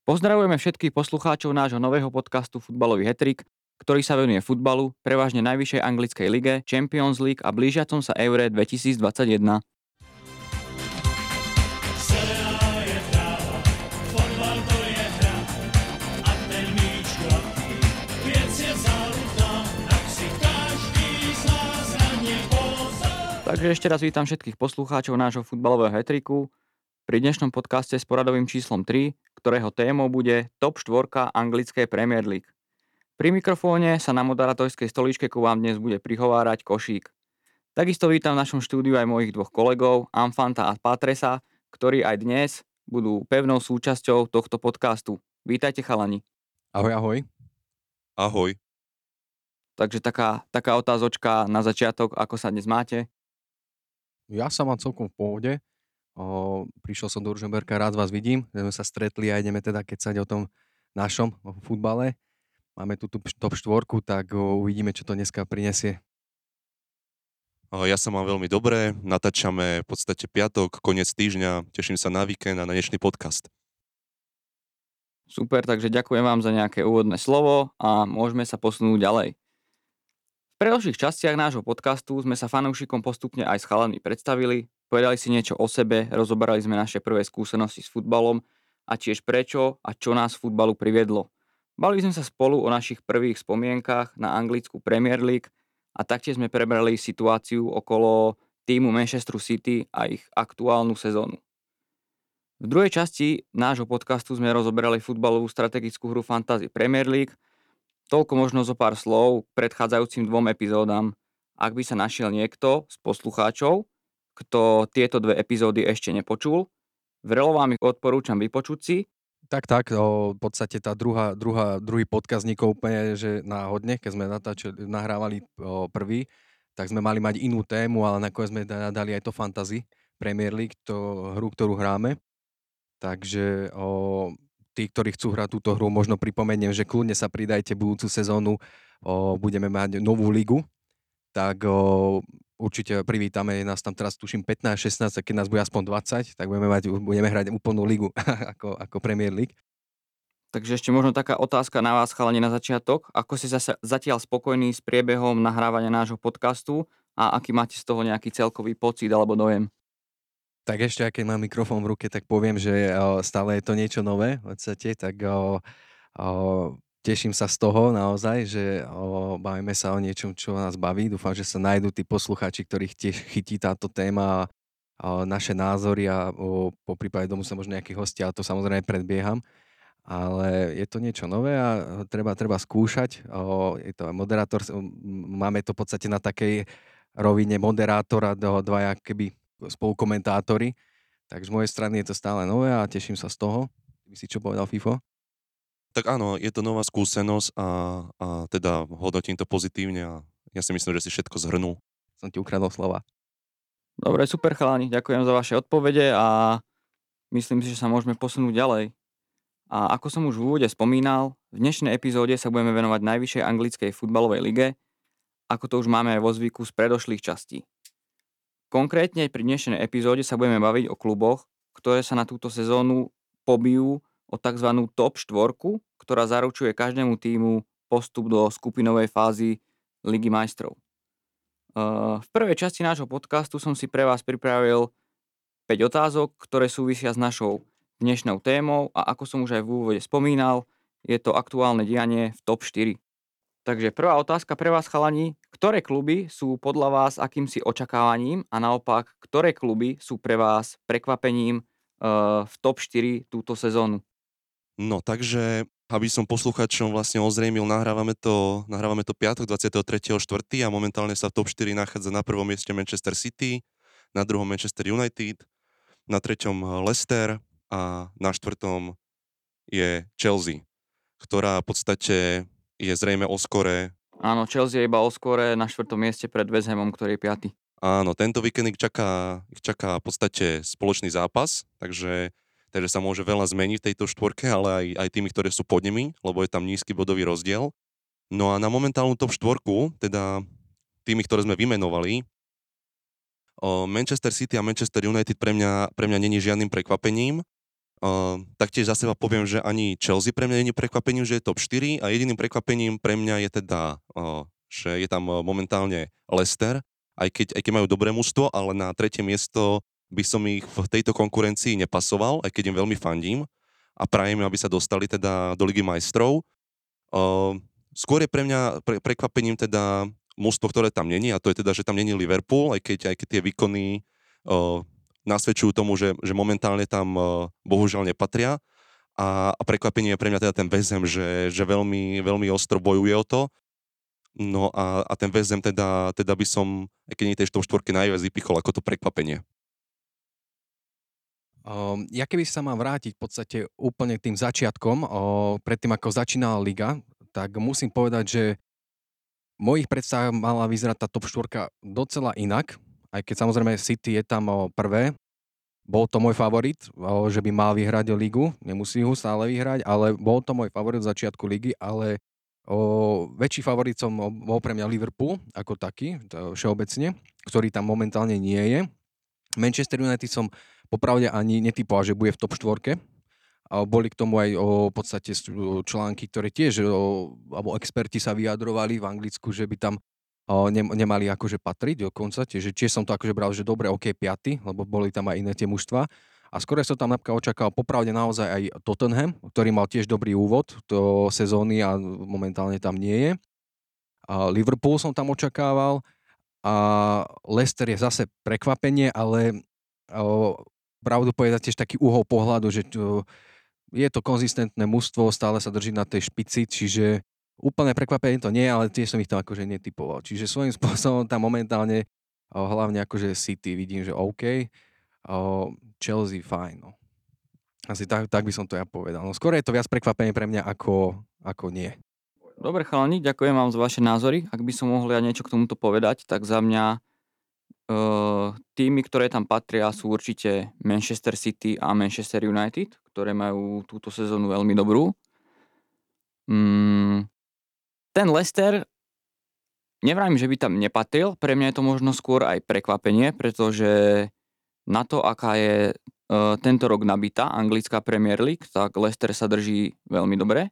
Pozdravujeme všetkých poslucháčov nášho nového podcastu Futbalový hetrik, ktorý sa venuje futbalu, prevažne najvyššej anglickej lige, Champions League a blížiacom sa Eure 2021. Takže ešte raz vítam všetkých poslucháčov nášho futbalového hetriku pri dnešnom podcaste s poradovým číslom 3, ktorého témou bude top 4 anglickej Premier League. Pri mikrofóne sa na moderátorskej stoličke ku vám dnes bude prihovárať Košík. Takisto vítam v našom štúdiu aj mojich dvoch kolegov, Amfanta a Patresa, ktorí aj dnes budú pevnou súčasťou tohto podcastu. Vítajte, chalani. Ahoj, ahoj. Ahoj. Takže taká otázočka na začiatok, ako sa dnes máte? Ja sa mám celkom v pohode. Prišiel som do Ružomberka, rád vás vidím. Sme sa stretli a ideme teda kecať o tom našom futbale. Máme tu top 4, tak uvidíme, čo to dneska prinesie. Ja sa mám veľmi dobre, natáčame v podstate piatok, koniec týždňa, teším sa na víkend a na dnešný podcast. Super, takže ďakujem vám za nejaké úvodné slovo a môžeme sa posunúť ďalej. V predošlých častiach nášho podcastu sme sa fanúšikom postupne aj s chalanmi predstavili, povedali si niečo o sebe, rozoberali sme naše prvé skúsenosti s futbalom a tiež prečo a čo nás v futbalu priviedlo. Bavili sme sa spolu o našich prvých spomienkach na anglickú Premier League a taktiež sme prebrali situáciu okolo týmu Manchester City a ich aktuálnu sezónu. V druhej časti nášho podcastu sme rozoberali futbalovú strategickú hru Fantasy Premier League. Toľko možno zo pár slov k predchádzajúcim 2 epizódam. Ak by sa našiel niekto z poslucháčov, kto tieto 2 epizódy ešte nepočul, vrelo vám ich odporúčam vypočuť si. Tak, v podstate tá druhý podcast vznikol úplne, že náhodne, keď sme nahrávali prvý, tak sme mali mať inú tému, ale nakoniec sme dali aj to Fantasy Premier League, to hru, ktorú hráme. Takže tí, ktorí chcú hrať túto hru, možno pripomeniem, že kľudne sa pridajte budúcu sezónu, budeme mať novú ligu, tak určite privítame nás tam teraz tuším 15-16, keď nás bude aspoň 20, tak budeme hrať úplnú ligu ako Premier League. Takže ešte možno taká otázka na vás, chalani, na začiatok. Ako ste zatiaľ spokojní s priebehom nahrávania nášho podcastu a aký máte z toho nejaký celkový pocit alebo dojem? Tak ešte, keď mám mikrofón v ruke, tak poviem, že stále je to niečo nové v podstate, tak teším sa z toho naozaj, že bavíme sa o niečom, čo nás baví. Dúfam, že sa nájdú tí poslucháči, ktorých tiež chytí táto téma a naše názory a po prípade domu sa možno nejakí hostia, ale to samozrejme predbieham. Ale je to niečo nové a treba skúšať. Je to moderátor, máme to v podstate na takej rovine moderátora, dvaja keby spolukomentátori. Tak z mojej strany je to stále nové a teším sa z toho. Ty by si čo povedal, FIFO? Tak áno, je to nová skúsenosť a teda hodnotím to pozitívne a ja si myslím, že si všetko zhrnul. Som ti ukradol slova. Dobre, super, chalani, ďakujem za vaše odpovede a myslím si, že sa môžeme posunúť ďalej. A ako som už v úvode spomínal, v dnešnej epizóde sa budeme venovať najvyššej anglickej futbalovej lige, ako to už máme aj vo zvyku z predošlých častí. Konkrétne pri dnešnej epizóde sa budeme baviť o kluboch, ktoré sa na túto sezónu pobijú o tzv. Top 4, ktorá zaručuje každému tímu postup do skupinovej fázy Ligy majstrov. V prvej časti nášho podcastu som si pre vás pripravil 5 otázok, ktoré súvisia s našou dnešnou témou a ako som už aj v úvode spomínal, je to aktuálne dianie v top 4. Takže prvá otázka pre vás, chalani. Ktoré kluby sú podľa vás akýmsi očakávaním a naopak, ktoré kluby sú pre vás prekvapením v top 4 túto sezónu? No takže, aby som posluchačom vlastne ozrejmil, nahrávame to piatok 23.4. a momentálne sa v top 4 nachádza na prvom mieste Manchester City, na druhom Manchester United, na treťom Leicester a na štvrtom je Chelsea, ktorá v podstate je zrejme o skore. Áno, Chelsea je iba o skore na 4. mieste pred West Hamom, ktorý je 5. Áno, tento víkend ich čaká v podstate spoločný zápas, takže sa môže veľa zmeniť v tejto štvorke, ale aj tými, ktoré sú pod nimi, lebo je tam nízky bodový rozdiel. No a na momentálnu top 4, teda tými, ktoré sme vymenovali, Manchester City a Manchester United pre mňa není žiadnym prekvapením. Taktiež za seba poviem, že ani Chelsea pre mňa nie je prekvapením, že je top 4 a jediným prekvapením pre mňa je teda, že je tam momentálne Leicester, aj keď majú dobré mužstvo, ale na tretie miesto by som ich v tejto konkurencii nepasoval, aj keď im veľmi fandím a prajem, aby sa dostali teda do Ligy majstrov. Skôr je pre mňa prekvapením teda mužstvo, ktoré tam není, a to je teda, že tam není Liverpool, aj keď tie výkony nasvedčujú tomu, že momentálne tam bohužiaľ nepatria. A prekvapenie je pre mňa teda ten West Ham, že veľmi, veľmi ostro bojuje o to. No a ten West Ham teda by som, aj keď nie tej top 4 najviac vypichol ako to prekvapenie. Ja keby sa mám vrátiť v podstate úplne k tým začiatkom, predtým ako začínala liga, tak musím povedať, že v mojich predstavách mala vyzerať tá top 4 docela inak, aj keď samozrejme City je tam prvé. Bol to môj favorit, že by mal vyhrať ligu, nemusí ho stále vyhrať, ale bol to môj favorit v začiatku ligy, ale väčší favorit som bol pre mňa Liverpool ako taký, všeobecne, ktorý tam momentálne nie je. Manchester United som popravde ani netypoval, že bude v top 4. A boli k tomu aj v podstate články, ktoré tiež, alebo experti sa vyjadrovali v Anglicku, že by tam nemali akože patriť dokonca, čiže som to akože bral, že dobre, OK, 5, lebo boli tam aj iné tie mužstva. A skôr som tam napríklad očakával popravde naozaj aj Tottenham, ktorý mal tiež dobrý úvod do sezóny a momentálne tam nie je. A Liverpool som tam očakával a Leicester je zase prekvapenie, ale pravdu povedať tiež taký uhol pohľadu, že je to konzistentné mužstvo, stále sa drží na tej špici, čiže úplne prekvapenie to nie, ale tiež som ich tam akože netypoval. Čiže svojím spôsobom tam momentálne hlavne akože City vidím, že OK, Chelsea fajn. No. Asi tak by som to ja povedal. No, skôr je to viac prekvapenie pre mňa ako nie. Dobre chalani, ďakujem vám za vaše názory. Ak by som mohol ja niečo k tomuto povedať, tak za mňa týmy, ktoré tam patria, sú určite Manchester City a Manchester United, ktoré majú túto sezónu veľmi dobrú. Ten Leicester, nevrajím, že by tam nepatril, pre mňa je to možno skôr aj prekvapenie, pretože na to, aká je tento rok nabitá anglická Premier League, tak Leicester sa drží veľmi dobre.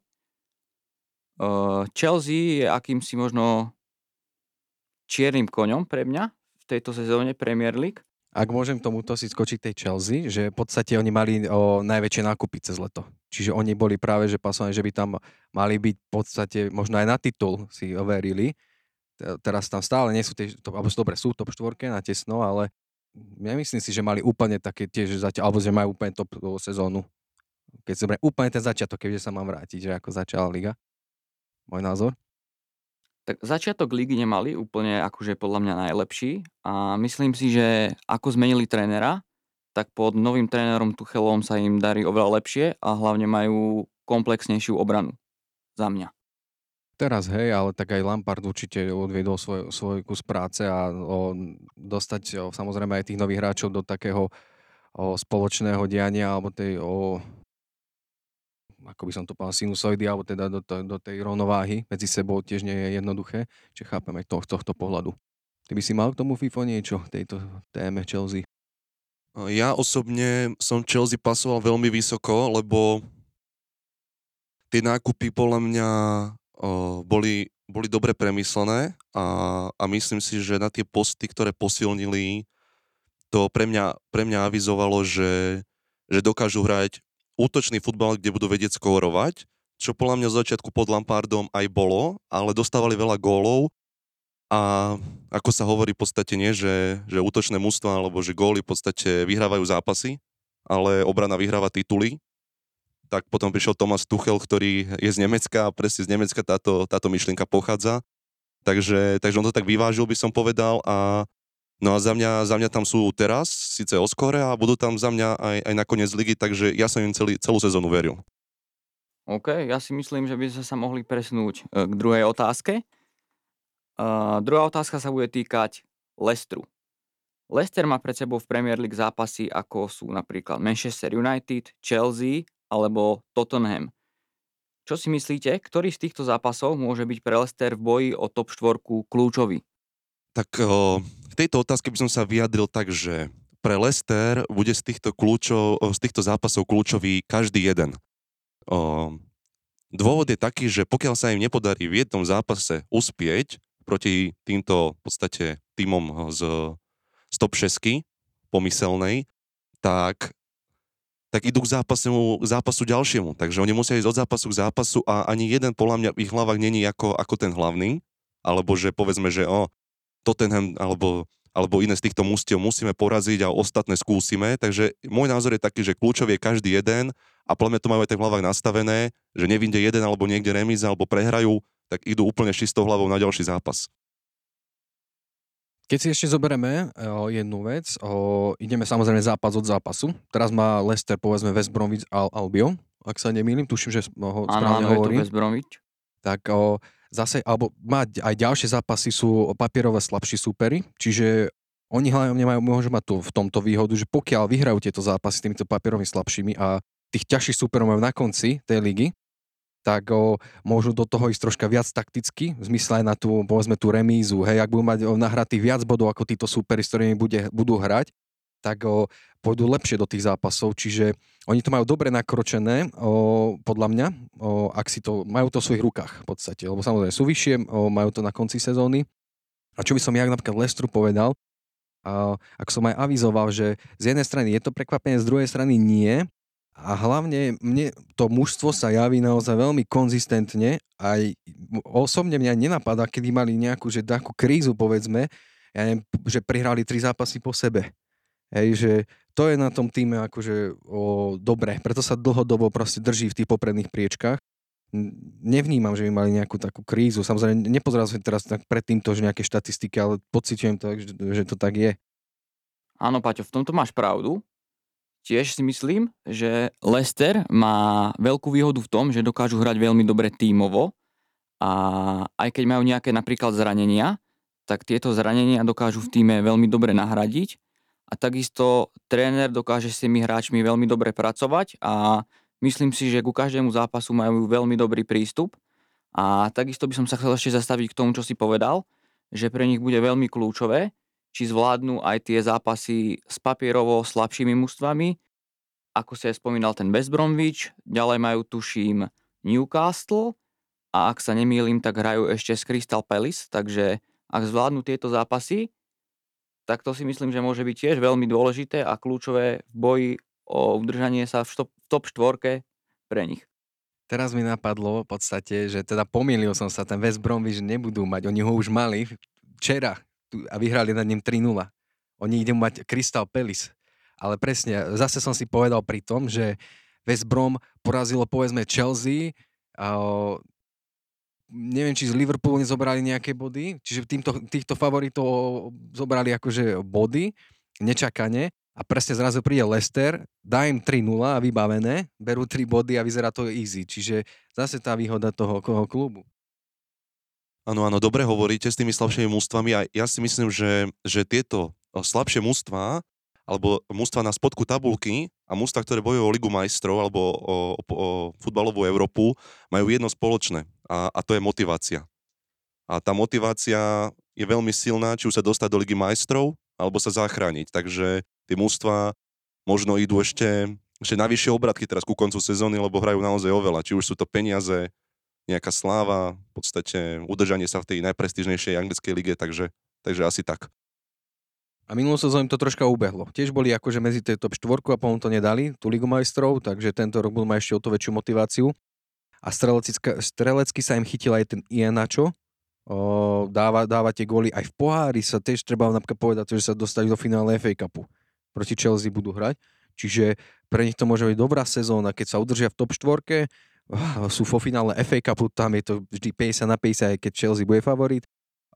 Chelsea je akýmsi možno čiernym koňom pre mňa v tejto sezóne Premier League. Ak môžem tomuto si skočiť tej Chelsea, že v podstate oni mali najväčšie nákupy cez leto. Čiže oni boli práve že pasovaní, že by tam mali byť v podstate možno aj na titul si overili. Teraz tam stále nie sú dobre, sú top 4 na tesno, ale nemyslím si, že mali úplne také tiež zatiaľ, alebo že majú úplne top sezónu. Keď si úplne ten začiatok, keďže sa mám vrátiť, že ako začala liga. Môj názor. Tak začiatok ligy nemali úplne akože podľa mňa najlepší a myslím si, že ako zmenili trénera, tak pod novým trénerom Tuchelom sa im darí oveľa lepšie a hlavne majú komplexnejšiu obranu. Za mňa. Teraz hej, ale tak aj Lampard určite odviedol svoj kus práce a dostať samozrejme aj tých nových hráčov do takého spoločného diania alebo tej ako by som to povedal, sinusoidy, alebo teda do tej rovnováhy medzi sebou tiež nie je jednoduché, čiže chápem aj tohto pohľadu. Ty by si mal k tomu FIFO niečo, tejto téme Chelsea? Ja osobne som Chelsea pasoval veľmi vysoko, lebo tie nákupy podľa mňa boli dobre premyslené a myslím si, že na tie posty, ktoré posilnili, to pre mňa avizovalo, že dokážu hrať útočný futbal, kde budú vedieť skórovať, čo podľa mňa z začiatku pod Lampardom aj bolo, ale dostávali veľa gólov a ako sa hovorí v podstate nie, že útočné mužstvá alebo že góly v podstate vyhrávajú zápasy, ale obrana vyhráva tituly. Tak potom prišiel Thomas Tuchel, ktorý je z Nemecka a presne z Nemecka táto myšlienka pochádza. Takže on to tak vyvážil, by som povedal. No a za mňa tam sú teraz, síce o skóre a budú tam za mňa aj nakoniec ligy, takže ja som im celú sezónu veril. OK, ja si myslím, že by sme sa mohli presnúť k druhej otázke. Druhá otázka sa bude týkať Leicesteru. Leicester má pred sebou v Premier League zápasy, ako sú napríklad Manchester United, Chelsea alebo Tottenham. Čo si myslíte, ktorý z týchto zápasov môže byť pre Leicester v boji o top 4 kľúčový? Tak k tejto otázke by som sa vyjadril tak, že pre Leicester bude z týchto zápasov kľúčový každý jeden. Dôvod je taký, že pokiaľ sa im nepodarí v jednom zápase uspieť proti týmto v podstate tímom z top 6 pomyselnej, tak idú k zápasu ďalšiemu. Takže oni musia ísť od zápasu k zápasu a ani jeden podľa mňa v ich hlavách není ako ten hlavný, alebo že povedzme, že Tottenham alebo iné z týchto mústiev musíme poraziť a ostatné skúsime. Takže môj názor je taký, že kľúčový je každý jeden a podľa mňa to majú aj tak v hlavách nastavené, že nevinde jeden alebo niekde remíza alebo prehrajú, tak idú úplne čistou hlavou na ďalší zápas. Keď si ešte zoberieme jednu vec, ideme samozrejme zápas od zápasu. Teraz má Leicester, povedzme, West Bromwich Albion, ak sa nemýlim, tuším, že ho správne hovorím. Áno, je to West Bromwich. Tak zase, alebo má aj ďalšie zápasy sú papierové slabší súperi, čiže oni hlavne môžu mať tu v tomto výhodu, že pokiaľ vyhrajú tieto zápasy s týmito papierovými slabšími a tých ťažších súperov majú na konci tej ligy, tak môžu do toho ísť troška viac takticky, v zmysle aj na tú, povedzme, tú remízu, hej, ak budú mať nahratých viac bodov ako títo súperi, s ktorými budú hrať, tak pôjdu lepšie do tých zápasov, čiže oni to majú dobre nakročené, podľa mňa, ak si to, majú to v svojich rukách v podstate, lebo samozrejme sú vyššie, majú to na konci sezóny. A čo by som ja napríklad Leicesteru povedal, ako som aj avizoval, že z jednej strany je to prekvapenie, z druhej strany nie, a hlavne mne to mužstvo sa javí naozaj veľmi konzistentne. Aj osobne mňa nenapadá, kedy mali nejakú krízu, povedzme, ja neviem, že prihrali 3 zápasy po sebe. Hej, že to je na tom týme akože dobre, preto sa dlhodobo proste drží v tých popredných priečkách. Nevnímam, že by mali nejakú takú krízu. Samozrejme, nepozeral som teraz pred týmto, že nejaké štatistiky, ale pociťujem to, že to tak je. Áno, Paťo, v tomto máš pravdu. Tiež si myslím, že Leicester má veľkú výhodu v tom, že dokážu hrať veľmi dobre tímovo a aj keď majú nejaké napríklad zranenia, tak tieto zranenia dokážu v tíme veľmi dobre nahradiť a takisto tréner dokáže s tými hráčmi veľmi dobre pracovať a myslím si, že ku každému zápasu majú veľmi dobrý prístup a takisto by som sa chcel ešte zastaviť k tomu, čo si povedal, že pre nich bude veľmi kľúčové, či zvládnu aj tie zápasy s papierovo slabšími mužstvami, ako si aj spomínal ten West Bromwich, ďalej majú tuším Newcastle a ak sa nemýlim, tak hrajú ešte s Crystal Palace, takže ak zvládnu tieto zápasy, tak to si myslím, že môže byť tiež veľmi dôležité a kľúčové v boji o udržanie sa v top 4 pre nich. Teraz mi napadlo v podstate, že teda pomýlil som sa, ten West Bromwich nebudú mať, oni ho už mali včera a vyhrali nad ním 3-0. Oni idú mať Crystal Palace. Ale presne, zase som si povedal pri tom, že West Brom porazilo povedzme Chelsea a neviem, či z Liverpoolu nezobrali nejaké body, čiže týchto favoritov zobrali akože body, nečakane a presne zrazu príde Leicester, dá im 3-0 a vybavené, berú 3 body a vyzerá to easy, čiže zase tá výhoda toho klubu. Áno, dobre hovoríte s tými slabšími mužstvami a ja si myslím, že tieto slabšie mužstvá alebo mužstvá na spodku tabulky a mužstvá, ktoré bojujú o Ligu majstrov alebo o futbalovú Európu, majú jedno spoločné a to je motivácia. A tá motivácia je veľmi silná, či už sa dostať do Ligy majstrov alebo sa zachrániť. Takže tie mužstvá možno idú ešte na vyššie obratky teraz ku koncu sezóny, lebo hrajú naozaj oveľa. Či už sú to peniaze, nejaká sláva, v podstate udržanie sa v tej najprestížnejšej anglickej lige, takže asi tak. A minulú sezónu im to troška ubehlo. Tiež boli akože medzi tej top 4 a potom to nedali, tú Ligu majstrov, takže tento rok budú mať ešte o to väčšiu motiváciu. A strelecky sa im chytil aj ten Iheanacho, dáva tie góly aj v pohári, sa tiež treba napríklad povedať, že sa dostali do finále FA Cupu. Proti Chelsea budú hrať, čiže pre nich to môže byť dobrá sezóna, keď sa udržia v top 4, sú vo finále FA Cupu, tam je to vždy 50-50, aj keď Chelsea bude favorit.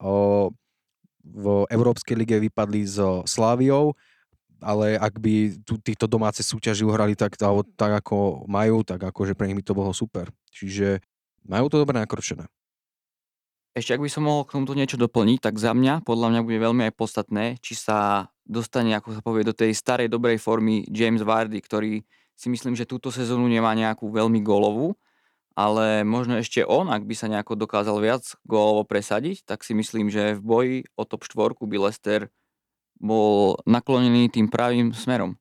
V Európskej lige vypadli so Slaviou, ale ak by týchto domáce súťaži uhrali tak ako majú, tak akože pre nich by to bolo super. Čiže majú to dobre nakročené. Ešte ak by som mohol k tomuto niečo doplniť, tak za mňa, podľa mňa bude veľmi aj podstatné, či sa dostane, ako sa povie, do tej starej dobrej formy James Vardy, ktorý si myslím, že túto sezónu nemá nejakú veľmi gólovú, ale možno ešte on, ak by sa nejako dokázal viac gólovo presadiť, tak si myslím, že v boji o top 4 by Leicester bol naklonený tým pravým smerom.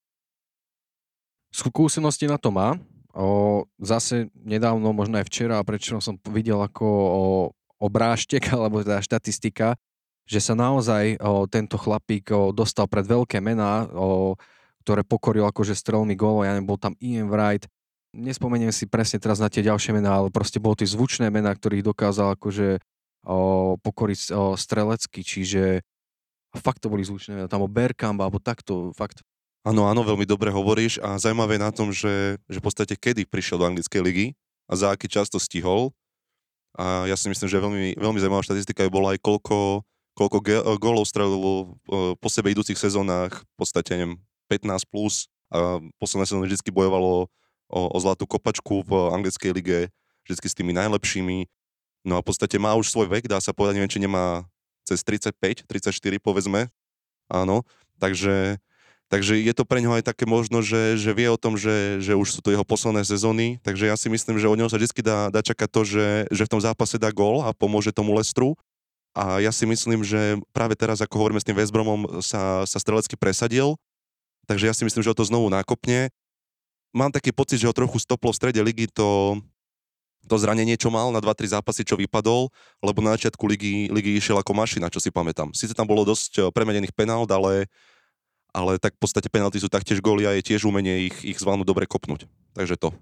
Skúsenosti na to má. Zase nedávno, možno aj včera, prečo som videl ako obrážtek, alebo teda štatistika, že sa naozaj tento chlapík dostal pred veľké mená, ktoré pokoril akože strelmi gólov. Ja neviem, bol tam Ian Wright. Nespomeniem si presne teraz na tie ďalšie mená, ale proste boli tie zvučné mená, ktorých dokázal akože pokoriť strelecky, čiže fakt to boli zvučné mená. Tam bol Bergkamp, alebo takto, fakt. Áno, veľmi dobre hovoríš a zaujímavé na tom, že v podstate kedy prišiel do anglickej ligy a za aký čas to stihol. A ja si myslím, že veľmi, veľmi zaujímavá štatistika bola aj koľko gólov strelil po sebe idúcich sezónach, v podstate neviem, 15 plus a posledné sezóny vždy bojovalo o zlatú kopačku v anglickej lige, vždy s tými najlepšími. No a v podstate má už svoj vek, dá sa povedať, neviem, či nemá cez 35, 34 povedzme. Áno, takže je to pre neho aj také možno, že vie o tom, že už sú to jeho posledné sezóny, takže ja si myslím, že od neho sa vždy dá čakať to, že v tom zápase dá gól a pomôže tomu Leicesteru. A ja si myslím, že práve teraz, ako hovoríme s tým West Bromom, sa strelecky presadil, takže ja si myslím, že ho to znovu nákopne. Mám taký pocit, že ho trochu stoplo v strede ligy to zranenie, čo mal na 2-3 zápasy, čo vypadol, lebo na začiatku ligy išiel ako mašina, čo si pamätám. Sice tam bolo dosť premenených penálт, ale tak v podstate penalty sú taktiež góly a je tiež umenie ich zvládnuť dobre kopnúť. Takže to.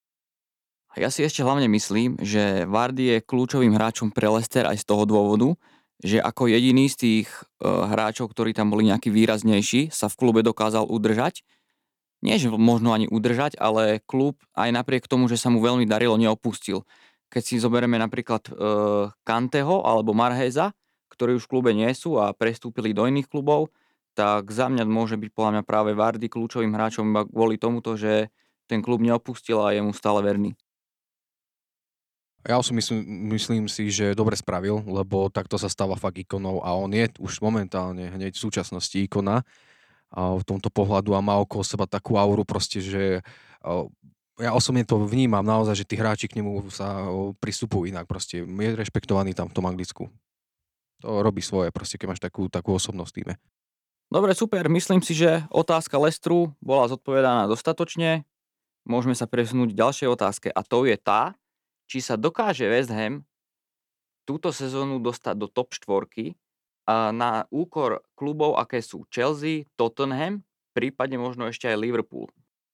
A ja si ešte hlavne myslím, že Vardy je kľúčovým hráčom pre Leicester aj z toho dôvodu, že ako jediný z tých hráčov, ktorí tam boli nejaký výraznejší, sa v klube dokázal udržať. Nie, že možno ani udržať, ale klub aj napriek tomu, že sa mu veľmi darilo, neopustil. Keď si zoberieme napríklad Kanteho alebo Marhéza, ktorí už v klube nie sú a prestúpili do iných klubov, tak za mňa môže byť podľa mňa práve Vardy kľúčovým hráčom iba kvôli tomuto, že ten klub neopustil a je mu stále verný. Ja si myslím si, že dobre spravil, lebo takto sa stáva fakt ikonou a on je už momentálne hneď v súčasnosti ikona v tomto pohľadu a má okolo seba takú auru proste, že ja osobne to vnímam naozaj, že tí hráči k nemu sa pristupujú inak proste. Je rešpektovaný tam v tom Anglicku. To robí svoje proste, keď máš takú osobnosť v tíme. Dobre, super. Myslím si, že otázka Leicesteru bola zodpovedaná dostatočne. Môžeme sa presunúť k ďalšej otázke a to je tá, či sa dokáže West Ham túto sezónu dostať do top 4 a na úkor klubov, aké sú Chelsea, Tottenham, prípadne možno ešte aj Liverpool.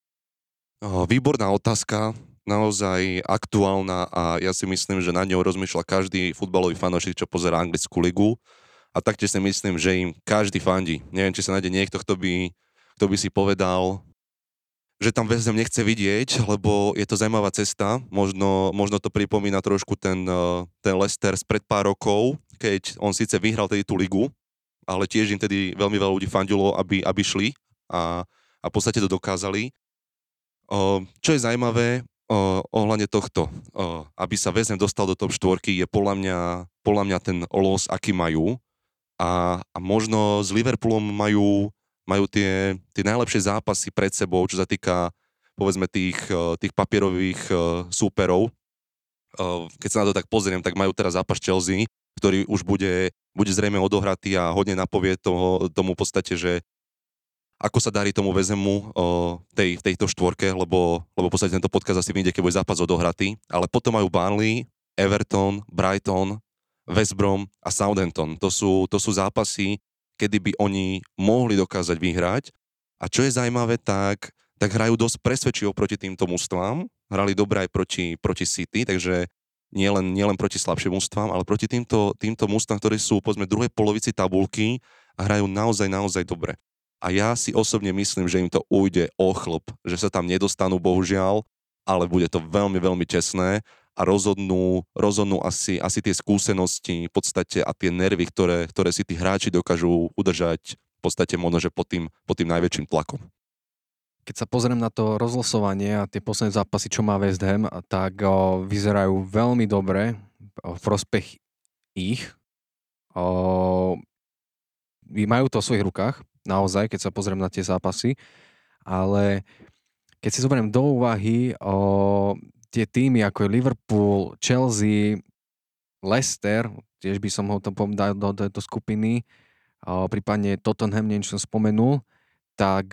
Výborná otázka, naozaj aktuálna a ja si myslím, že na ňou rozmýšľa každý futbalový fanúšik, čo pozerá anglickú ligu. A taktiež si myslím, že im každý fandí. Neviem, či sa nájde niekto, kto by si povedal, že tam West Ham nechce vidieť, lebo je to zaujímavá cesta. Možno to pripomína trošku ten Leicester spred pár rokov, keď on síce vyhral tedy tú ligu, ale tiež im tedy veľmi veľa ľudí fandilo, aby šli a v podstate to dokázali. Čo je zaujímavé ohľadne tohto, aby sa West Ham dostal do top 4, je podľa mňa ten los, aký majú. A možno s Liverpoolom majú tie najlepšie zápasy pred sebou, čo sa týka povedzme tých papierových súperov. Keď sa na to tak pozriem, tak majú teraz zápas Chelsea, ktorý už bude zrejme odohratý a hodne napovie tomu v podstate, že ako sa darí tomu West Hamu v tejto štvorke, lebo v podstate tento podcast asi vyjde, keď bude zápas odohratý. Ale potom majú Burnley, Everton, Brighton, West Brom a Southampton. To sú zápasy, kedy by oni mohli dokázať vyhrať. A čo je zaujímavé, tak hrajú dosť presvedčivo proti týmto mužstvám. Hrali dobre aj proti City, takže nielen proti slabším mužstvám, ale proti týmto mužstvám, ktorí sú povedzme v druhej polovici tabulky a hrajú naozaj dobre. A ja si osobne myslím, že im to ujde o chlp, že sa tam nedostanú bohužiaľ, ale bude to veľmi, veľmi tesné. A rozhodnú asi tie skúsenosti v podstate a tie nervy, ktoré si tí hráči dokážu udržať v podstate možno, že pod tým najväčším tlakom. Keď sa pozriem na to rozlosovanie a tie posledné zápasy, čo má West Ham, tak vyzerajú veľmi dobre v prospech ich. Majú to v svojich rukách, naozaj, keď sa pozriem na tie zápasy, ale keď si zoberiem do úvahy tie týmy ako je Liverpool, Chelsea, Leicester, tiež by som ho tam dal do tejto skupiny, prípadne Tottenham, neviem, čo som spomenul, tak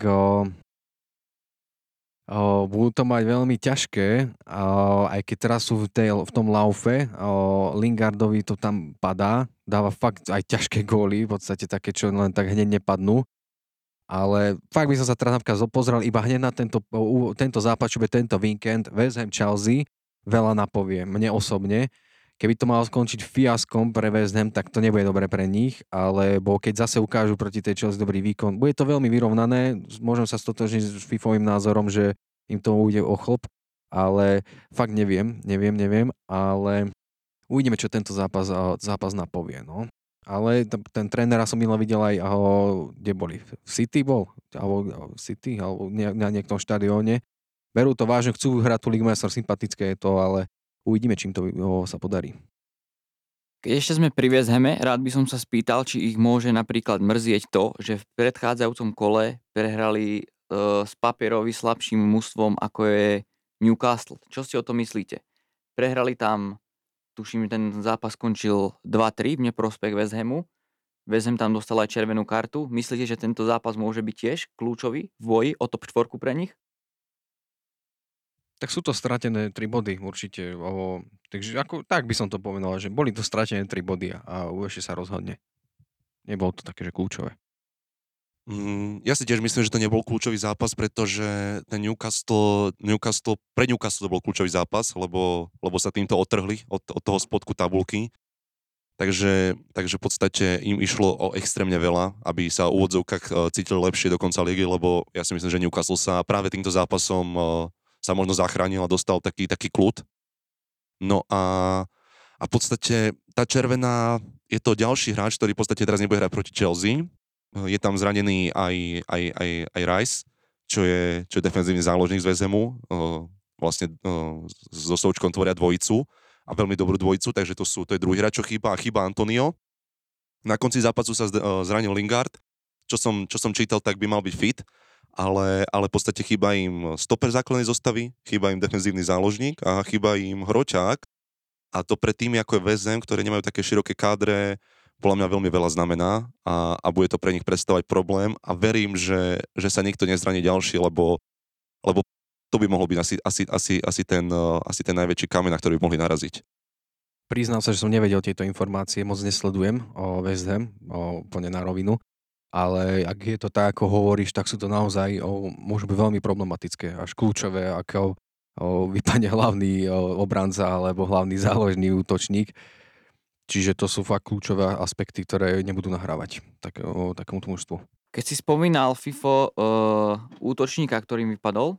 budú to mať veľmi ťažké, aj keď teraz sú v tom laufe, Lingardovi to tam padá, dáva fakt aj ťažké góly, v podstate také, čo len tak hneď nepadnú. Ale fakt by som sa teraz napríklad pozrel iba hneď na tento zápas, čo bude tento víkend, West Ham Chelsea, veľa napovie, mne osobne. Keby to malo skončiť fiaskom pre West Ham, tak to nebude dobre pre nich, alebo keď zase ukážu proti tej Chelsea dobrý výkon, bude to veľmi vyrovnané, môžem sa stotožniť s FIFovým názorom, že im to ujde o chlop, ale fakt neviem, ale uvidíme, čo tento zápas napovie, no. Ale ten trénera som minulý videl aj, kde boli? V City bol? Alebo City? Alebo na niektom štadióne. Berú to vážne, chcú hrať tú Ligu majstrov, sympatické je to, ale uvidíme, čím to sa podarí. Keď ešte sme pri West Hame, rád by som sa spýtal, či ich môže napríklad mrzieť to, že v predchádzajúcom kole prehrali s papierovi slabším mužstvom, ako je Newcastle. Čo si o to myslíte? Prehrali tam, tuším, ten zápas skončil 2-3 v neprospech West Hamu. West Ham tam dostal aj červenú kartu. Myslíte, že tento zápas môže byť tiež kľúčový v boji o top 4 pre nich? Tak sú to stratené 3 body určite. Takže tak by som to povedal, že boli to stratené 3 body a ešte sa rozhodne. Nebolo to také, že kľúčové. Ja si tiež myslím, že to nebol kľúčový zápas, pretože ten pre Newcastle to bol kľúčový zápas, lebo sa týmto otrhli od toho spodku tabulky. Takže v podstate im išlo o extrémne veľa, aby sa v úvodzovkách cítili lepšie do konca ligy, lebo ja si myslím, že Newcastle sa práve týmto zápasom sa možno zachránil a dostal taký kľud. No a v podstate tá červená je to ďalší hráč, ktorý v podstate teraz nebude hrať proti Chelsea. Je tam zranený aj Rice, čo je defenzívny záložník z West Hamu. Vlastne so Součkom tvoria dvojicu a veľmi dobrú dvojicu, takže to je druhý hráč, čo chýba, a chýba Antonio. Na konci zápasu sa zranil Lingard, čo som čítal, tak by mal byť fit, ale v podstate chýba im stoper základnej zostavy, chýba im defenzívny záložník a chýba im hroťák. A to pre týmy ako je West Ham, ktoré nemajú také široké kádre, podľa mňa veľmi veľa znamená a bude to pre nich predstavovať problém a verím, že sa niekto nezraní ďalší, lebo to by mohol byť asi ten najväčší kameň, na ktorý by mohli naraziť. Priznám sa, že som nevedel tieto informácie, moc nesledujem o West Ham, úplne na rovinu, ale ak je to tak, ako hovoríš, tak sú to naozaj môžu byť veľmi problematické, až kľúčové, ako vypadne hlavný obranca alebo hlavný záložný útočník. Čiže to sú fakt kľúčové aspekty, ktoré nebudú nahrávať takémuto mužstvu. Keď si spomínal FIFO útočníka, ktorý mi vypadol,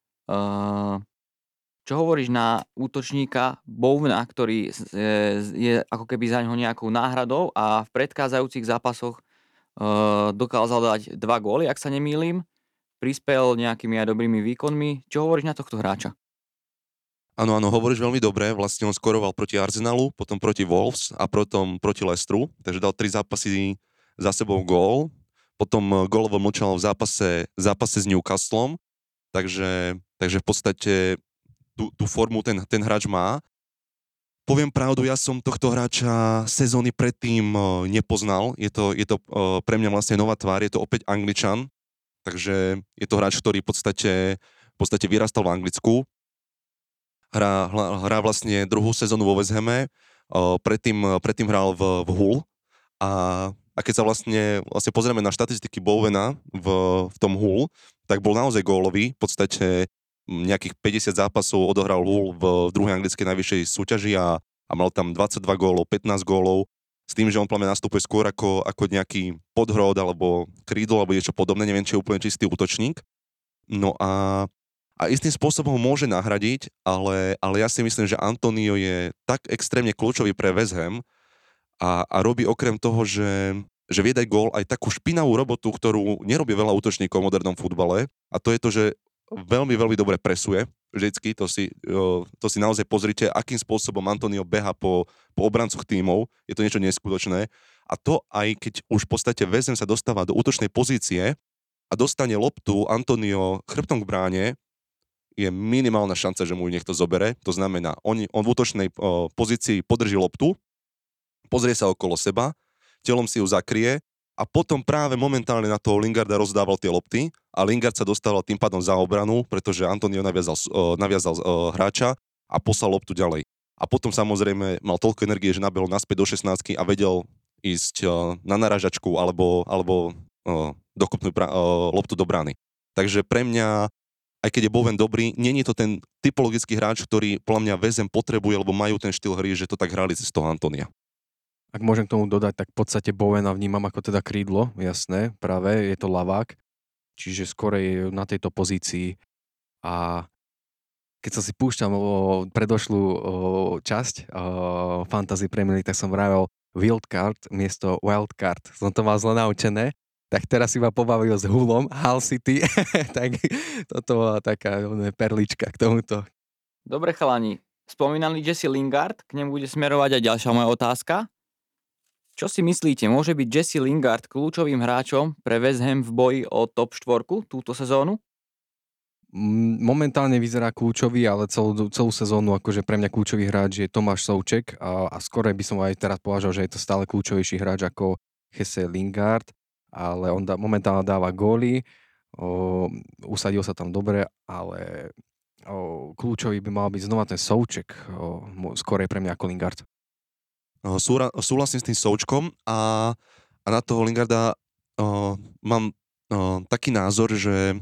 čo hovoríš na útočníka Bowna, ktorý je ako keby za ňoho nejakou náhradou a v predchádzajúcich zápasoch dokázal dať 2 góly, ak sa nemýlim, prispel nejakými aj dobrými výkonmi. Čo hovoríš na tohto hráča? Áno, hovoríš veľmi dobre, vlastne on skoroval proti Arsenalu, potom proti Wolves a potom proti Leicesteru, takže dal 3 zápasy za sebou gól, potom gólovo mlčal v zápase s Newcastlom, takže v podstate tú formu ten hráč má. Poviem pravdu, ja som tohto hráča sezóny predtým nepoznal, je to pre mňa vlastne nová tvár, je to opäť Angličan, takže je to hráč, ktorý v podstate vyrastal v Anglicku. Hrá vlastne druhú sezónu vo West Hame, predtým hral v Hull a keď sa vlastne pozrieme na štatistiky Bowena v tom Hull, tak bol naozaj gólový, v podstate nejakých 50 zápasov odohral Hull v druhej anglickej najvyššej súťaži a mal tam 22 gólov, 15 gólov, s tým, že on plne nastupuje skôr ako nejaký podhrod alebo krídlo alebo niečo podobné, neviem, či je úplne čistý útočník. No a istým spôsobom môže nahradiť, ale ja si myslím, že Antonio je tak extrémne kľúčový pre West Ham a robí okrem toho, že vie dať gól aj takú špinavú robotu, ktorú nerobí veľa útočníkov v modernom futbale, a to je to, že veľmi, veľmi dobre presuje vždycky, to si naozaj pozrite, akým spôsobom Antonio beha po obrancoch tímov, je to niečo neskutočné a to aj keď už v podstate West Ham sa dostáva do útočnej pozície a dostane loptu Antonio chrbtom k bráne, je minimálna šanca, že mu ju niekto zobere. To znamená, on v útočnej pozícii podrží loptu, pozrie sa okolo seba, telom si ju zakrie a potom práve momentálne na toho Lingarda rozdával tie lopty a Lingard sa dostával tým pádom za obranu, pretože Antonio naviazal hráča a poslal loptu ďalej. A potom samozrejme mal toľko energie, že nabehol naspäť do 16 a vedel ísť na naražačku alebo dokopnúť loptu do brány. Takže pre mňa, aj keď je Bowen dobrý, nie je to ten typologický hráč, ktorý podľa mňa VZM potrebuje, lebo majú ten štýl hry, že to tak hrali z toho Antonia. Ak môžem k tomu dodať, tak v podstate Bowena vnímam ako teda krídlo, jasné, práve, je to ľavák, čiže skorej na tejto pozícii. A keď som si púšťal predošlú časť Fantasy Premier League, tak som vravel Wildcard miesto Wildcard. Som to mal zle naučené, tak teraz si ma pobavil s Hullom, Hull City, tak toto bola taká perlička k tomuto. Dobre chalani, spomínali Jesse Lingard, k nemu bude smerovať aj ďalšia moja otázka. Čo si myslíte, môže byť Jesse Lingard kľúčovým hráčom pre West Ham v boji o top 4 túto sezónu? Momentálne vyzerá kľúčový, ale celú sezónu akože pre mňa kľúčový hráč je Tomáš Souček a skoro by som aj teraz považoval, že je to stále kľúčovejší hráč ako Jesse Lingard, ale on momentálne dáva góly, usadil sa tam dobre, ale kľúčový by mal byť znova ten Souček, skôr je pre mňa ako Lingard. Súhlasím s tým Součkom a na toho Lingarda mám taký názor, že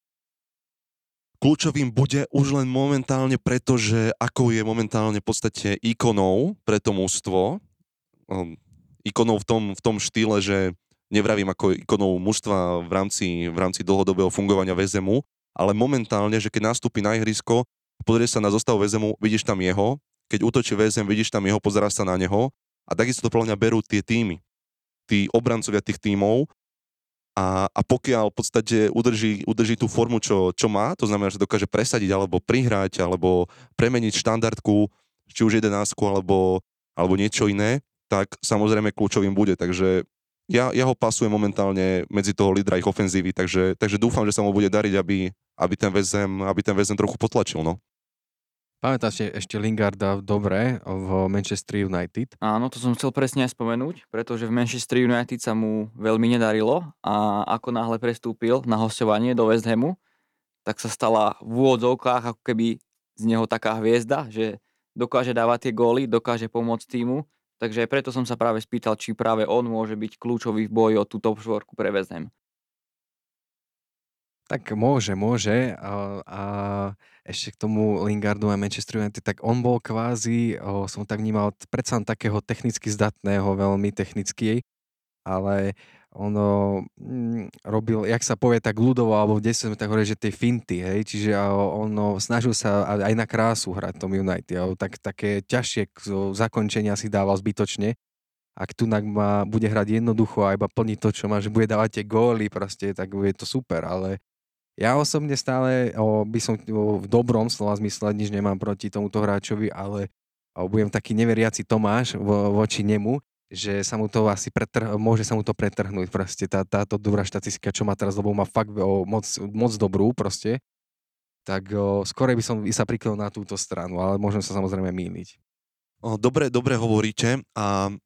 kľúčovým bude už len momentálne, pretože ako je momentálne v podstate ikonou pre to mužstvo, ikonou v tom štýle, že nevravím ako ikonou mužstva v rámci dlhodobého fungovania VZMu, ale momentálne, že keď nastúpi na ihrisko, pozrieš sa na zostavu VZMu, vidíš tam jeho, keď útočí VZM, vidíš tam jeho, pozeráš sa na neho a takisto to podľa mňa berú tie týmy, tí obrancovia tých tímov a pokiaľ v podstate udrží tú formu, čo má, to znamená, že dokáže presadiť alebo prihrať alebo premeniť štandardku, či už 11 alebo niečo iné, tak samozrejme kľúčovým bude, takže ja ho pasujem momentálne medzi toho lídra ich ofenzívy, takže dúfam, že sa mu bude dariť, aby ten VZM trochu potlačil, no. Pamätáš ešte Lingarda dobre v Manchester United? Áno, to som chcel presne aj spomenúť, pretože v Manchester United sa mu veľmi nedarilo a ako náhle prestúpil na hosťovanie do West Hamu, tak sa stala v úvodzovkách ako keby z neho taká hviezda, že dokáže dávať tie góly, dokáže pomôcť týmu, takže preto som sa práve spýtal, či práve on môže byť kľúčový v boji o tú top 4 pre West Ham. Tak môže. A ešte k tomu Lingardu a Manchester United, tak on bol kvázi, som tak vnímal, predsa takého technicky zdatného, veľmi technický, ale ono robil, jak sa povie, tak ľudovo, alebo v 10 sme tak hovorili, že tie finty, hej, čiže ono snažil sa aj na krásu hrať tom United, také ťažšie zakončenia si dával zbytočne. Ak tu bude hrať jednoducho a iba plniť to, čo má, že bude dávať tie góly proste, tak bude to super, ale ja osobne stále by som v dobrom slova zmysle nič nemám proti tomuto hráčovi, ale budem taký neveriaci Tomáš voči nemu, že sa mu to asi môže sa mu to pretrhnúť proste táto dobrá štatistika, čo má teraz, lebo má fakt moc dobrú proste, tak skôr by som sa prikryl na túto stranu, ale môžem sa samozrejme mýliť. Dobre hovoríte a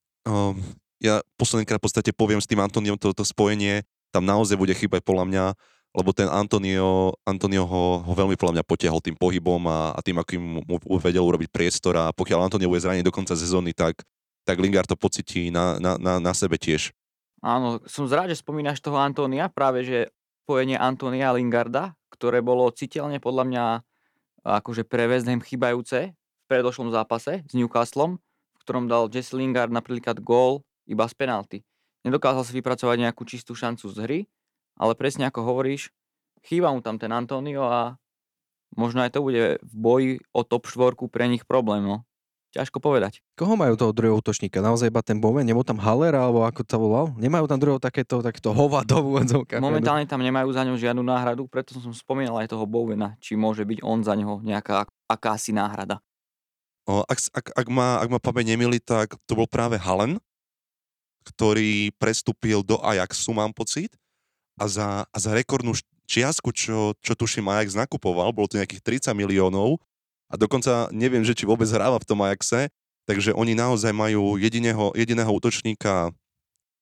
ja poslednýkrát v podstate poviem s tým Antoniom toto spojenie, tam naozaj bude chýbať podľa mňa, lebo ten Antonio ho veľmi podľa mňa potiahol tým pohybom a tým, akým mu vedel urobiť priestor a pokiaľ Antonio bude zranený do konca sezóny, tak Lingard to pocití na sebe tiež. Áno, som rád, že spomínaš toho Antonia, práve že spojenie Antonia a Lingarda, ktoré bolo citeľne podľa mňa akože pre West Ham chýbajúce v predošlom zápase s Newcastlom, v ktorom dal Jesse Lingard napríklad gól iba z penalty. Nedokázal si vypracovať nejakú čistú šancu z hry, ale presne ako hovoríš, chýba mu tam ten Antonio a možno aj to bude v boji o top 4 pre nich problém, no. Ťažko povedať. Koho majú toho druhého útočníka? Naozaj iba ten Bowen? Nebol tam Haller, alebo ako to volal? Nemajú tam druhého takéto hovado v úvodzovkách? Momentálne tam nemajú za ňou žiadnu náhradu, preto som spomínal aj toho Bowena, či môže byť on za neho nejaká akási náhrada. Ak ma pamäť nemýli, tak to bol práve Haaland, ktorý prestúpil do Ajaxu, mám pocit, a za rekordnú čiastku, čo tuším Ajax nakupoval, bolo to nejakých 30 miliónov a dokonca neviem, že či vôbec hráva v tom Ajaxe, takže oni naozaj majú jediného útočníka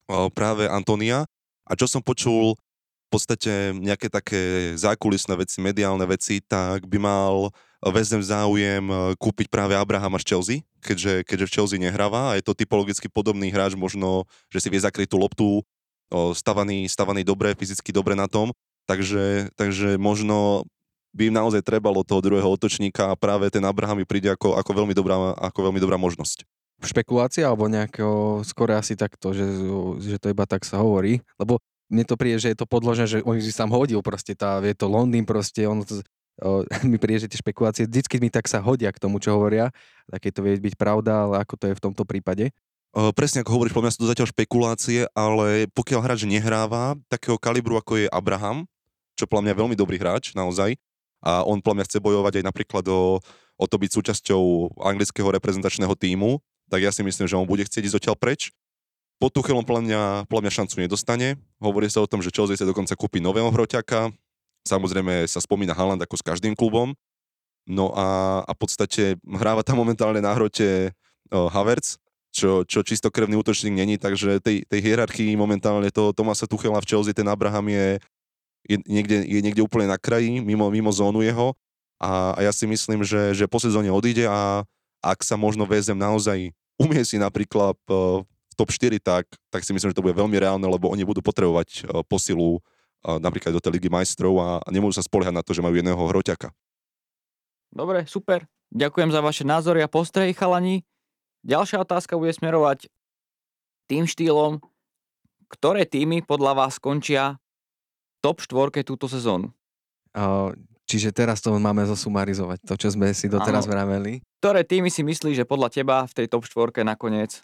práve Antonia. A čo som počul, v podstate nejaké také zákulisné veci, mediálne veci, tak by mal West Ham záujem kúpiť práve Abrahama z Chelsea, keďže v Chelsea nehráva a je to typologicky podobný hráč, možno, že si vie zakryť tú loptu, stavaný dobre, fyzicky dobre na tom, takže možno by im naozaj trebalo toho druhého útočníka a práve ten Abraham mi príde ako veľmi dobrá možnosť. Špekulácia alebo nejako skôr asi takto, že to iba tak sa hovorí, lebo mne to príde, že je to podložené, že on si sám hodil proste, je to Londýn proste, mi príde, že tie špekulácie vždycky mi tak sa hodia k tomu, čo hovoria, tak to vie byť pravda, ale ako to je v tomto prípade? Presne ako hovoríš, podľa mňa sú to zatiaľ špekulácie, ale pokiaľ hráč nehráva takého kalibru, ako je Abraham, čo podľa mňa je veľmi dobrý hráč, naozaj, a on podľa mňa chce bojovať aj napríklad o to byť súčasťou anglického reprezentačného tímu, tak ja si myslím, že on bude chcieť ísť odtiaľ preč. Po Tuchelom podľa mňa šancu nedostane. Hovorí sa o tom, že Chelsea sa dokonca kúpi nového hroťaka. Samozrejme sa spomína Haaland ako s každým klubom. No a v podstate hráva tam momentálne na hrote Havertz, čo čistokrevný útočník není, takže tej hierarchii momentálne Thomasa Tuchela v Chelsea, ten Abraham je niekde úplne na kraji, mimo zónu jeho. A ja si myslím, že po sezóne odíde a ak sa možno West Ham naozaj umiestni napríklad v top 4, tak si myslím, že to bude veľmi reálne, lebo oni budú potrebovať posilu napríklad do tej Ligy majstrov a nemôžu sa spoliehať na to, že majú jedného hroťaka. Dobre, super. Ďakujem za vaše názory a postrehy, chalani. Ďalšia otázka bude smerovať tým štýlom, ktoré týmy podľa vás skončia top 4 túto sezónu? Čiže teraz to máme zosumarizovať, to, čo sme si doteraz vraveli. Ktoré týmy si myslíš, že podľa teba v tej top 4 nakoniec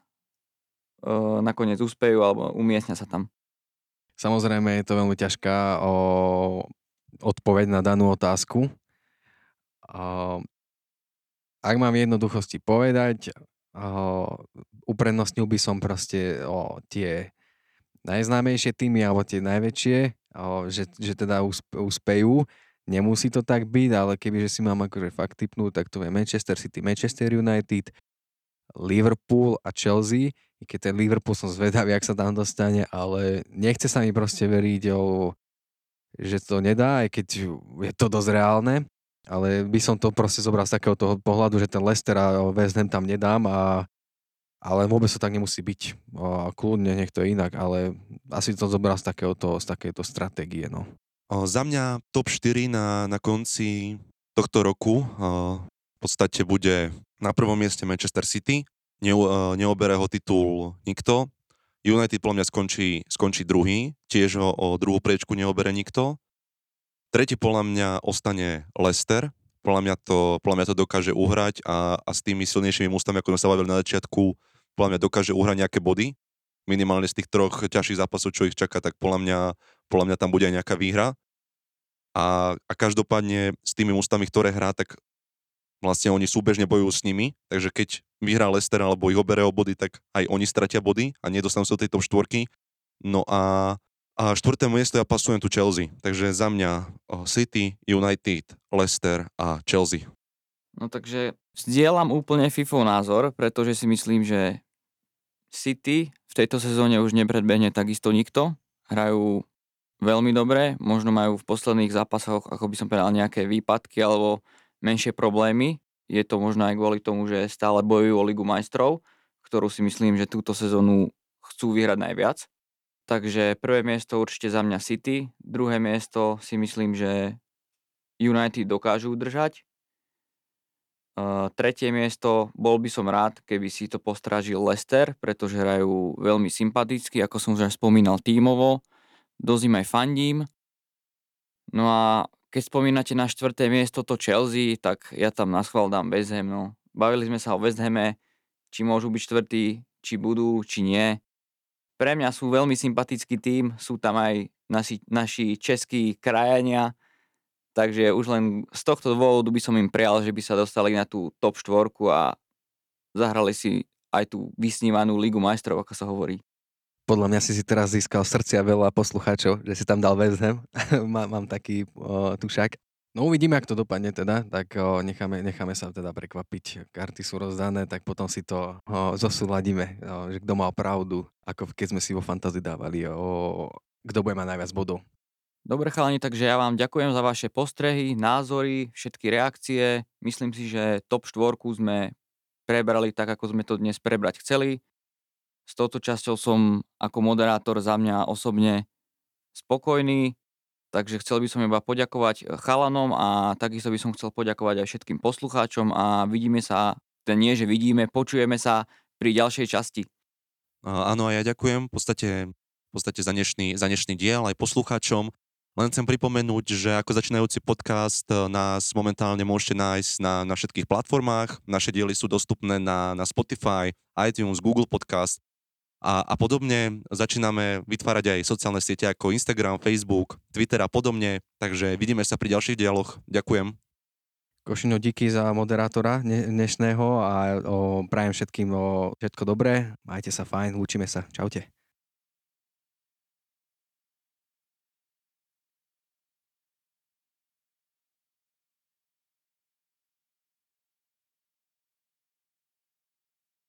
úspejú alebo umiestnia sa tam? Samozrejme je to veľmi ťažká odpoveď na danú otázku. Ak mám v jednoduchosti povedať, uprednostnil by som proste tie najznámejšie týmy alebo tie najväčšie, že teda úspejú. Nemusí to tak byť, ale kebyže si mám akože fakt tipnúť, tak to je Manchester City, Manchester United, Liverpool a Chelsea. I keď ten Liverpool som zvedavý, jak sa tam dostane, ale nechce sa mi proste veriť, že to nedá, aj keď je to dosť reálne. Ale by som to proste zobral z takého toho pohľadu, že ten Leicester a West Ham tam nedám, ale vôbec to tak nemusí byť. Kľudne, nech to je inak, ale asi to zobral z takéto stratégie, no. Za mňa top 4 na konci tohto roku v podstate bude na prvom mieste Manchester City, neobere ho titul nikto. United podľa mňa skončí druhý, tiež ho o druhú priečku neobere nikto. Tretí podľa mňa ostane Leicester, podľa mňa to dokáže uhrať a s tými silnejšími ústami, ako sme sa bavili na začiatku, podľa mňa dokáže uhrať nejaké body. Minimálne z tých 3 ťažších zápasov, čo ich čaká, tak podľa mňa tam bude aj nejaká výhra. A každopádne s tými ústami, ktoré hrá, tak vlastne oni súbežne bojujú s nimi, takže keď vyhrá Leicester alebo ich obere o body, tak aj oni stratia body a nedostanú sa do tej top 4. No a 4. miesto ja pasujem tu Chelsea, takže za mňa City, United, Leicester a Chelsea. No takže zdieľam úplne FIFO názor, pretože si myslím, že City v tejto sezóne už nepredbehne takisto nikto. Hrajú veľmi dobre, možno majú v posledných zápasoch, ako by som povedal, nejaké výpadky alebo menšie problémy. Je to možno aj kvôli tomu, že stále bojujú o Ligu majstrov, ktorú si myslím, že túto sezónu chcú vyhrať najviac. Takže prvé miesto určite za mňa City, druhé miesto si myslím, že United dokážu udržať. Tretie miesto, bol by som rád, keby si to postrážil Leicester, pretože hrajú veľmi sympaticky, ako som už spomínal, tímovo. Dosť im aj fandím. No a keď spomínate na 4. miesto to Chelsea, tak ja tam naschvál dám West Ham. No. Bavili sme sa o West Hame, či môžu byť 4., či budú, či nie. Pre mňa sú veľmi sympatický tím, sú tam aj naši českí krajania, takže už len z tohto dôvodu by som im prial, že by sa dostali na tú top 4 a zahrali si aj tú vysnívanú Ligu majstrov, ako sa hovorí. Podľa mňa si teraz získal srdcia veľa poslucháčov, že si tam dal West Ham. Mám taký tušák. No uvidíme, ak to dopadne teda, tak necháme sa teda prekvapiť. Karty sú rozdané, tak potom si to zosúladíme, že kto mal pravdu, ako keď sme si vo fantázii dávali, kto bude mať najviac bodov. Dobre chalani, takže ja vám ďakujem za vaše postrehy, názory, všetky reakcie. Myslím si, že top 4 sme prebrali tak, ako sme to dnes prebrať chceli. S touto časťou som ako moderátor za mňa osobne spokojný. Takže chcel by som iba poďakovať chalanom a takisto by som chcel poďakovať aj všetkým poslucháčom a vidíme sa, že vidíme, počujeme sa pri ďalšej časti. Áno, a ja ďakujem v podstate za dnešný diel aj poslucháčom. Len chcem pripomenúť, že ako začínajúci podcast nás momentálne môžete nájsť na všetkých platformách. Naše diely sú dostupné na Spotify, iTunes, Google Podcast a podobne. Začíname vytvárať aj sociálne siete ako Instagram, Facebook, Twitter a podobne. Takže vidíme sa pri ďalších dieloch. Ďakujem. Košino, díky za moderátora dnešného a prajem všetkým všetko dobré. Majte sa fajn, lúčime sa. Čaute.